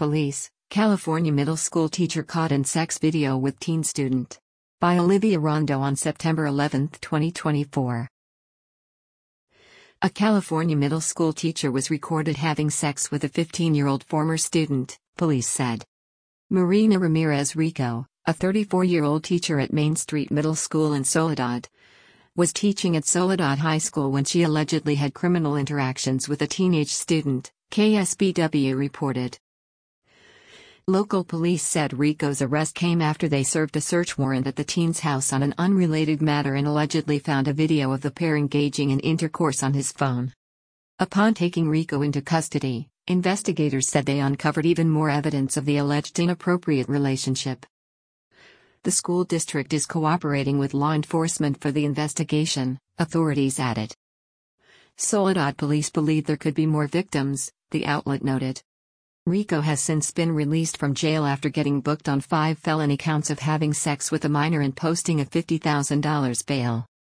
Police, California middle school teacher caught in sex video with teen student. By Olivia Rondo on September 11, 2024. A California middle school teacher was recorded having sex with a 15-year-old former student, police said. Marina Ramirez Rico, a 34-year-old teacher at Main Street Middle School in Soledad, was teaching at Soledad High School when she allegedly had criminal interactions with a teenage student, KSBW reported. Local police said Rico's arrest came after they served a search warrant at the teen's house on an unrelated matter and allegedly found a video of the pair engaging in intercourse on his phone. Upon taking Rico into custody, investigators said they uncovered even more evidence of the alleged inappropriate relationship. The school district is cooperating with law enforcement for the investigation, authorities added. Soledad police believe there could be more victims, the outlet noted. Rico has since been released from jail after getting booked on 5 felony counts of having sex with a minor and posting a $50,000 bail.